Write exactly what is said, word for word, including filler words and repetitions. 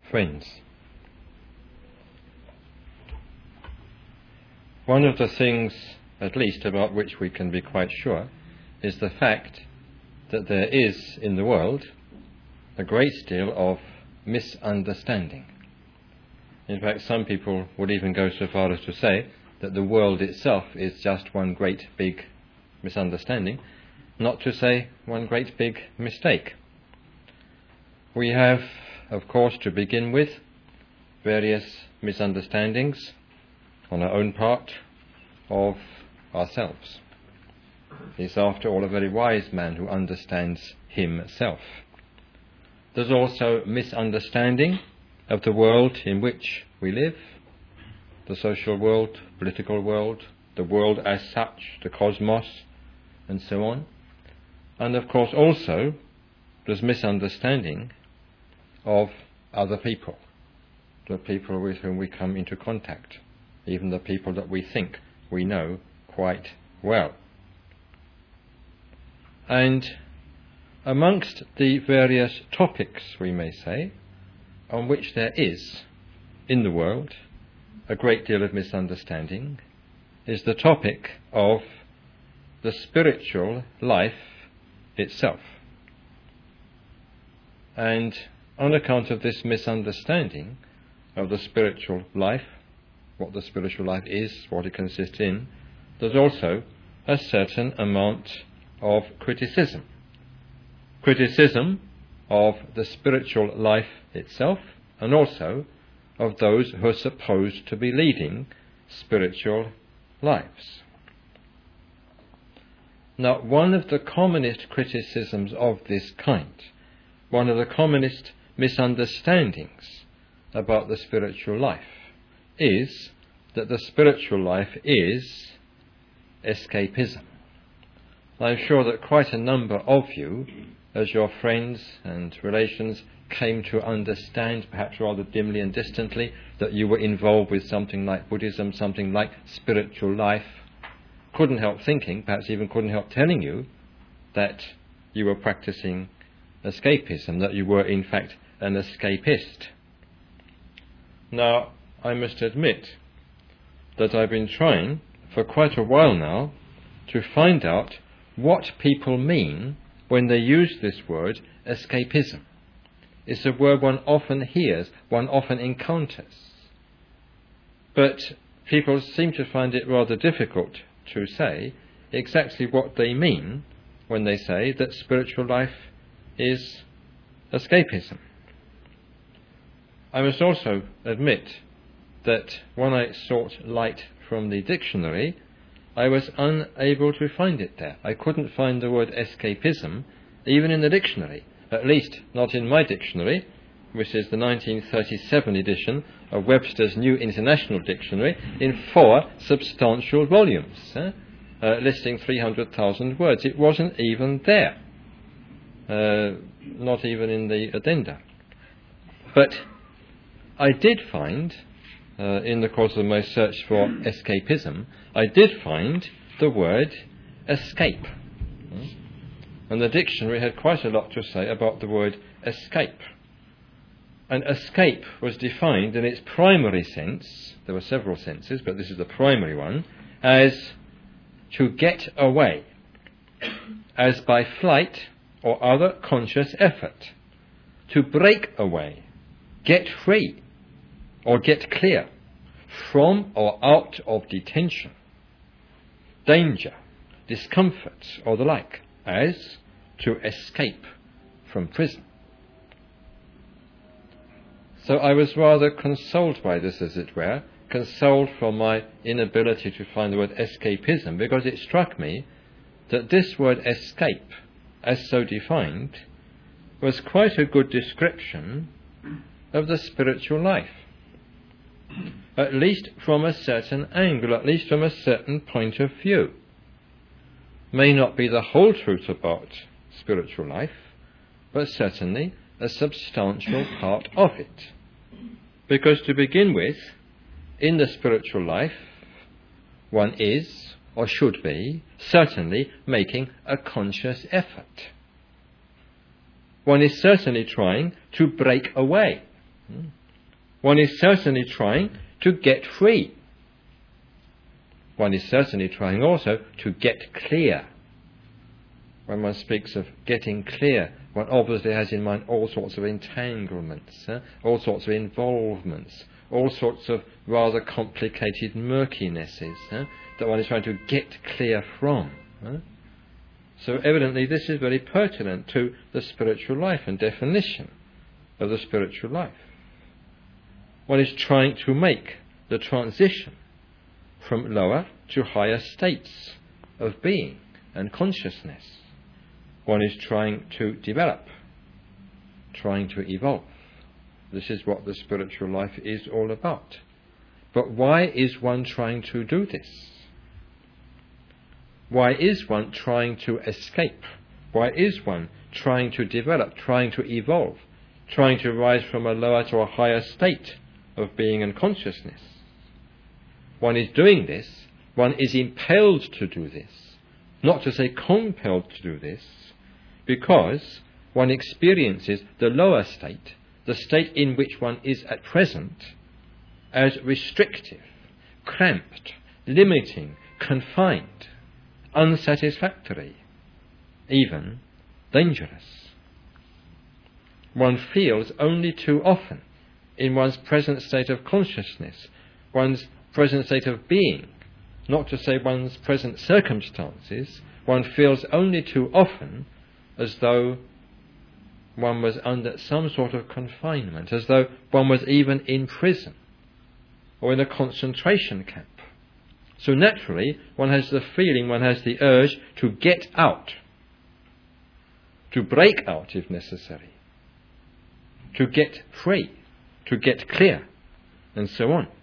friends. One of the things, at least, about which we can be quite sure is the fact that there is in the world a great deal of misunderstanding. In fact, some people would even go so far as to say that the world itself is just one great big misunderstanding, not to say one great big mistake. We have, of course, to begin with, various misunderstandings on our own part of ourselves. He's, after all, a very wise man who understands himself. There's also misunderstanding of the world in which we live, the social world, political world, the world as such, the cosmos, and so on. And of course also there's misunderstanding of other people, the people with whom we come into contact, even the people that we think we know quite well. And amongst the various topics, we may say, on which there is in the world a great deal of misunderstanding, is the topic of the spiritual life itself. And on account of this misunderstanding of the spiritual life, what the spiritual life is, what it consists in, there's also a certain amount of criticism. Criticism of the spiritual life itself, and also of those who are supposed to be leading spiritual lives. Now, one of the commonest criticisms of this kind, one of the commonest misunderstandings about the spiritual life, is that the spiritual life is escapism. I'm sure that quite a number of you, as your friends and relations came to understand, perhaps rather dimly and distantly, that you were involved with something like Buddhism, something like spiritual life, couldn't help thinking, perhaps even couldn't help telling you, that you were practicing escapism, that you were in fact an escapist. Now, I must admit that I've been trying for quite a while now to find out what people mean when they use this word escapism. It's a word one often hears, one often encounters. But people seem to find it rather difficult to say exactly what they mean when they say that spiritual life is escapism. I must also admit that when I sought light from the dictionary, I was unable to find it there. I couldn't find the word escapism even in the dictionary, at least not in my dictionary, which is the nineteen thirty-seven edition of Webster's New International Dictionary, in four substantial volumes, eh? uh, listing three hundred thousand words. It wasn't even there, uh, not even in the addenda. But I did find, uh, in the course of my search for escapism, I did find the word escape. And the dictionary had quite a lot to say about the word escape. And escape was defined in its primary sense, there were several senses, but this is the primary one, as to get away, as by flight or other conscious effort, to break away, get free, or get clear from or out of detention, danger, discomfort, or the like, as to escape from prison. So I was rather consoled by this, as it were, consoled for my inability to find the word escapism, because it struck me that this word escape, as so defined, was quite a good description of the spiritual life, at least from a certain angle, at least from a certain point of view. May not be the whole truth about spiritual life, but certainly a substantial part of it. Because to begin with, in the spiritual life, one is, or should be, certainly making a conscious effort. One is certainly trying to break away. One is certainly trying to get free. One is certainly trying also to get clear. When one speaks of getting clear, one obviously has in mind all sorts of entanglements, eh? all sorts of involvements, all sorts of rather complicated murkinesses eh? that one is trying to get clear from. Eh? So evidently this is very pertinent to the spiritual life and definition of the spiritual life. One is trying to make the transition from lower to higher states of being and consciousness. One is trying to develop, trying to evolve. This is what the spiritual life is all about. But why is one trying to do this? Why is one trying to escape? Why is one trying to develop, trying to evolve, trying to rise from a lower to a higher state of being and consciousness? One is doing this, one is impelled to do this, not to say compelled to do this, because one experiences the lower state, the state in which one is at present, as restrictive, cramped, limiting, confined, unsatisfactory, even dangerous. One feels only too often in one's present state of consciousness, one's present state of being, not to say one's present circumstances, one feels only too often as though one was under some sort of confinement, as though one was even in prison or in a concentration camp. So naturally, one has the feeling, one has the urge to get out, to break out if necessary, to get free, to get clear, and so on.